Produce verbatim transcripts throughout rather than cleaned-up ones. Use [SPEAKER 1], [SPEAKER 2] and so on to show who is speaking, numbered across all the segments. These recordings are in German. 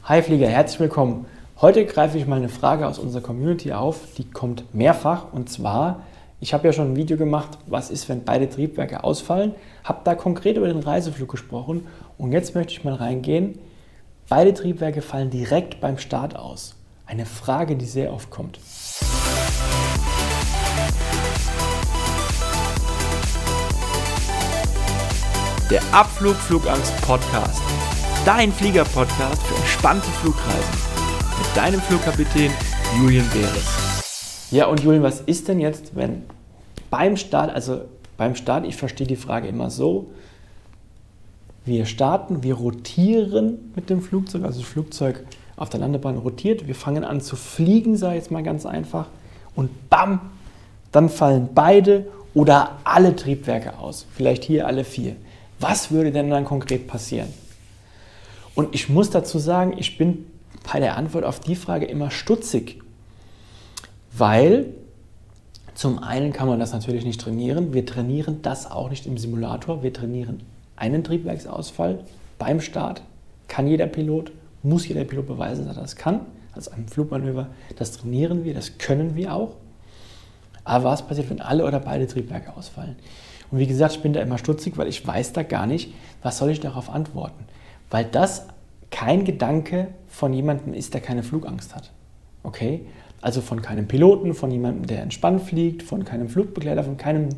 [SPEAKER 1] Hi Flieger, herzlich willkommen. Heute greife ich mal eine Frage aus unserer Community auf, die kommt mehrfach und zwar, ich habe ja schon ein Video gemacht, was ist, wenn beide Triebwerke ausfallen, habe da konkret über den Reiseflug gesprochen und jetzt möchte ich mal reingehen, beide Triebwerke fallen direkt beim Start aus. Eine Frage, die sehr oft kommt. Der Abflug Flugangst Podcast. Dein Flieger-Podcast für entspannte Flugreisen. Mit deinem Flugkapitän Julian Beres. Ja, und Julian, was ist denn jetzt, wenn beim Start, also beim Start, ich verstehe die Frage immer so, wir starten, wir rotieren mit dem Flugzeug, also das Flugzeug auf der Landebahn rotiert, wir fangen an zu fliegen, sage ich jetzt mal ganz einfach, und bam, dann fallen beide oder alle Triebwerke aus, vielleicht hier alle vier. Was würde denn dann konkret passieren? Und ich muss dazu sagen, ich bin bei der Antwort auf die Frage immer stutzig, weil zum einen kann man das natürlich nicht trainieren, wir trainieren das auch nicht im Simulator, wir trainieren einen Triebwerksausfall beim Start, kann jeder Pilot, muss jeder Pilot beweisen, dass er das kann, also ein Flugmanöver, das trainieren wir, das können wir auch. Aber was passiert, wenn alle oder beide Triebwerke ausfallen? Und wie gesagt, ich bin da immer stutzig, weil ich weiß da gar nicht, was soll ich darauf antworten. Weil das kein Gedanke von jemandem ist, der keine Flugangst hat. Okay? Also von keinem Piloten, von jemandem, der entspannt fliegt, von keinem Flugbegleiter, von keinem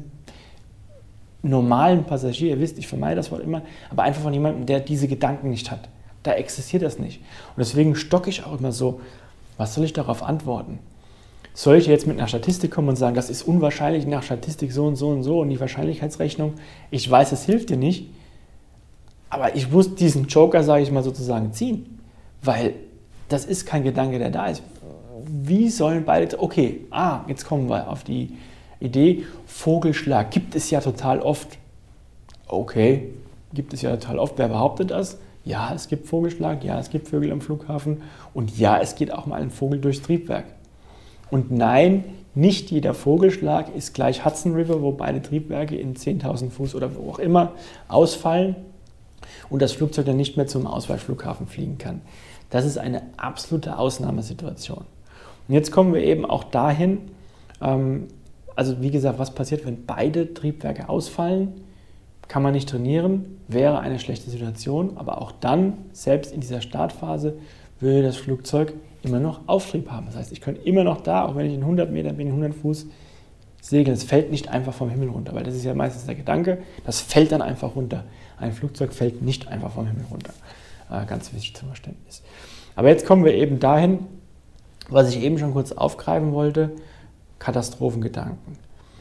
[SPEAKER 1] normalen Passagier. Ihr wisst, ich vermeide das Wort immer, aber einfach von jemandem, der diese Gedanken nicht hat. Da existiert das nicht. Und deswegen stocke ich auch immer so, was soll ich darauf antworten? Soll ich jetzt mit einer Statistik kommen und sagen, das ist unwahrscheinlich nach Statistik so und so und so und die Wahrscheinlichkeitsrechnung, ich weiß, es hilft dir nicht, aber ich muss diesen Joker, sage ich mal sozusagen, ziehen, weil das ist kein Gedanke, der da ist. Wie sollen beide, okay, ah, jetzt kommen wir auf die Idee, Vogelschlag gibt es ja total oft. Okay, gibt es ja total oft, wer behauptet das? Ja, es gibt Vogelschlag, ja, es gibt Vögel am Flughafen und ja, es geht auch mal ein Vogel durchs Triebwerk. Und nein, nicht jeder Vogelschlag ist gleich Hudson River, wo beide Triebwerke in zehntausend Fuß oder wo auch immer ausfallen und das Flugzeug dann nicht mehr zum Ausweichflughafen fliegen kann. Das ist eine absolute Ausnahmesituation. Und jetzt kommen wir eben auch dahin, ähm, also wie gesagt, was passiert, wenn beide Triebwerke ausfallen? Kann man nicht trainieren, wäre eine schlechte Situation, aber auch dann, selbst in dieser Startphase, würde das Flugzeug immer noch Auftrieb haben. Das heißt, ich könnte immer noch da, auch wenn ich in hundert Metern bin, in hundert Fuß segeln. Es fällt nicht einfach vom Himmel runter, weil das ist ja meistens der Gedanke, das fällt dann einfach runter. Ein Flugzeug fällt nicht einfach vom Himmel runter. Äh, ganz wichtig zum Verständnis. Aber jetzt kommen wir eben dahin, was ich eben schon kurz aufgreifen wollte, Katastrophengedanken.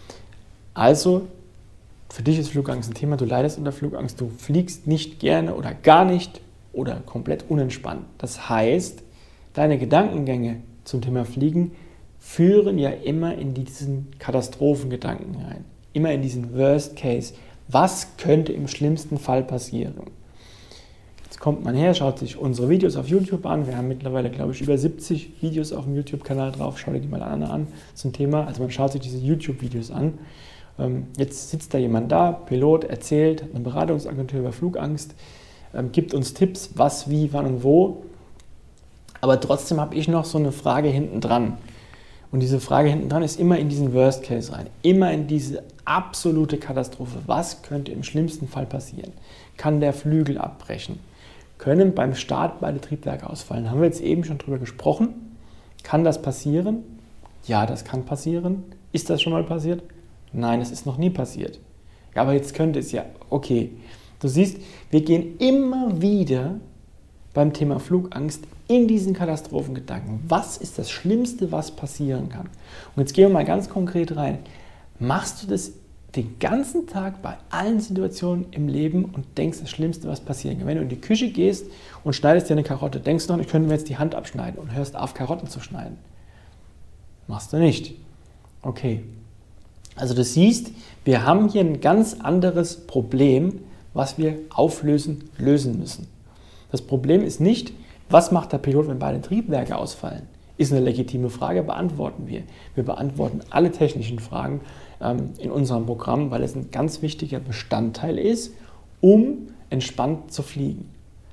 [SPEAKER 1] Also, für dich ist Flugangst ein Thema, du leidest unter Flugangst, du fliegst nicht gerne oder gar nicht oder komplett unentspannt. Das heißt, deine Gedankengänge zum Thema Fliegen führen ja immer in diesen Katastrophengedanken rein. Immer in diesen Worst Case. Was könnte im schlimmsten Fall passieren? Jetzt kommt man her, schaut sich unsere Videos auf YouTube an. Wir haben mittlerweile, glaube ich, über siebzig Videos auf dem YouTube-Kanal drauf. Schau dir die mal an zum Thema. Also man schaut sich diese YouTube-Videos an. Jetzt sitzt da jemand da, Pilot, erzählt, eine Beratungsagentur über Flugangst, gibt uns Tipps, was, wie, wann und wo. Aber trotzdem habe ich noch so eine Frage hinten dran. Und diese Frage hinten dran ist immer in diesen Worst Case rein. Immer in diese absolute Katastrophe. Was könnte im schlimmsten Fall passieren? Kann der Flügel abbrechen? Können beim Start beide Triebwerke ausfallen? Haben wir jetzt eben schon drüber gesprochen. Kann das passieren? Ja, das kann passieren. Ist das schon mal passiert? Nein, es ist noch nie passiert. Ja, aber jetzt könnte es ja. Okay. Du siehst, wir gehen immer wieder beim Thema Flugangst in diesen Katastrophengedanken. Was ist das Schlimmste, was passieren kann? Und jetzt gehen wir mal ganz konkret rein. Machst du das den ganzen Tag bei allen Situationen im Leben und denkst das Schlimmste, was passieren kann? Wenn du in die Küche gehst und schneidest dir eine Karotte, denkst du noch, ich könnte mir jetzt die Hand abschneiden und hörst auf, Karotten zu schneiden. Machst du nicht. Okay. Also du siehst, wir haben hier ein ganz anderes Problem, was wir auflösen, lösen müssen. Das Problem ist nicht, was macht der Pilot, wenn beide Triebwerke ausfallen? Ist eine legitime Frage, beantworten wir. Wir beantworten alle technischen Fragen ähm, in unserem Programm, weil es ein ganz wichtiger Bestandteil ist, um entspannt zu fliegen.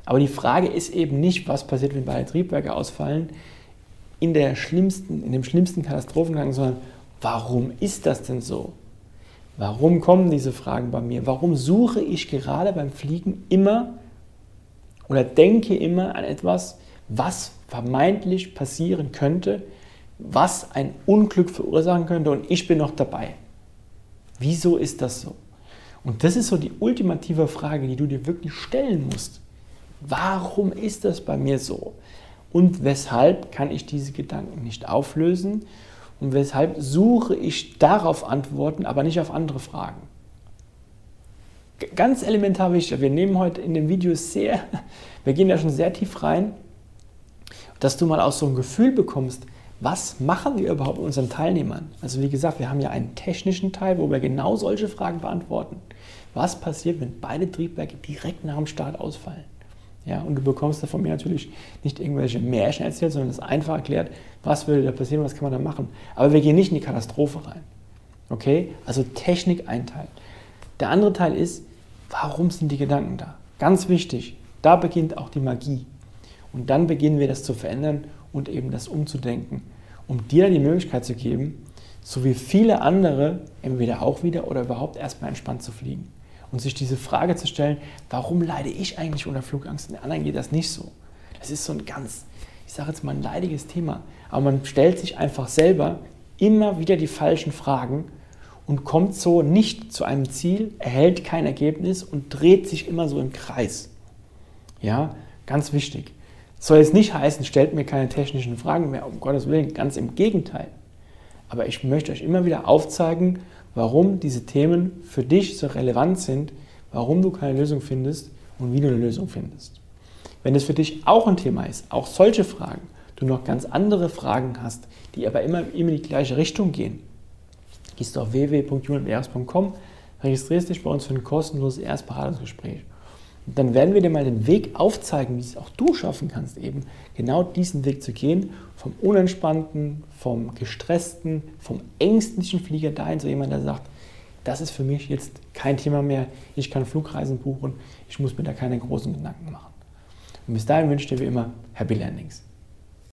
[SPEAKER 1] Aber die Frage ist eben nicht, was passiert, wenn beide Triebwerke ausfallen, in, der schlimmsten, in dem schlimmsten Katastrophengang, sondern warum ist das denn so? Warum kommen diese Fragen bei mir? Warum suche ich gerade beim Fliegen immer oder denke immer an etwas, was vermeintlich passieren könnte, was ein Unglück verursachen könnte und ich bin noch dabei? Wieso ist das so? Und das ist so die ultimative Frage, die du dir wirklich stellen musst. Warum ist das bei mir so? Und weshalb kann ich diese Gedanken nicht auflösen? Und weshalb suche ich darauf Antworten, aber nicht auf andere Fragen? G- Ganz elementar wichtig, wir nehmen heute in den Videos sehr, wir gehen da schon sehr tief rein, dass du mal auch so ein Gefühl bekommst, was machen wir überhaupt mit unseren Teilnehmern? Also wie gesagt, wir haben ja einen technischen Teil, wo wir genau solche Fragen beantworten. Was passiert, wenn beide Triebwerke direkt nach dem Start ausfallen? Ja, und du bekommst da von mir natürlich nicht irgendwelche Märchen erzählt, sondern es einfach erklärt, was würde da passieren, was kann man da machen. Aber wir gehen nicht in die Katastrophe rein. Okay? Also Technik ein Teil. Der andere Teil ist, warum sind die Gedanken da? Ganz wichtig, da beginnt auch die Magie. Und dann beginnen wir das zu verändern und eben das umzudenken, um dir die Möglichkeit zu geben, so wie viele andere, entweder auch wieder oder überhaupt erstmal entspannt zu fliegen. Und sich diese Frage zu stellen, warum leide ich eigentlich unter Flugangst? Den anderen geht das nicht so. Das ist so ein ganz, ich sage jetzt mal, ein leidiges Thema. Aber man stellt sich einfach selber immer wieder die falschen Fragen und kommt so nicht zu einem Ziel, erhält kein Ergebnis und dreht sich immer so im Kreis. Ja, ganz wichtig. Das soll jetzt nicht heißen, stellt mir keine technischen Fragen mehr, um Gottes Willen, ganz im Gegenteil. Aber ich möchte euch immer wieder aufzeigen, warum diese Themen für dich so relevant sind, warum du keine Lösung findest und wie du eine Lösung findest. Wenn es für dich auch ein Thema ist, auch solche Fragen, du noch ganz andere Fragen hast, die aber immer, immer in die gleiche Richtung gehen, gehst du auf w w w punkt julian behrens punkt com, registrierst dich bei uns für ein kostenloses Erstberatungsgespräch. Und dann werden wir dir mal den Weg aufzeigen, wie es auch du schaffen kannst, eben genau diesen Weg zu gehen, vom unentspannten, vom gestressten, vom ängstlichen Flieger dahin zu jemandem, der sagt, das ist für mich jetzt kein Thema mehr, ich kann Flugreisen buchen, ich muss mir da keine großen Gedanken machen. Und bis dahin wünsche ich dir wie immer Happy Landings.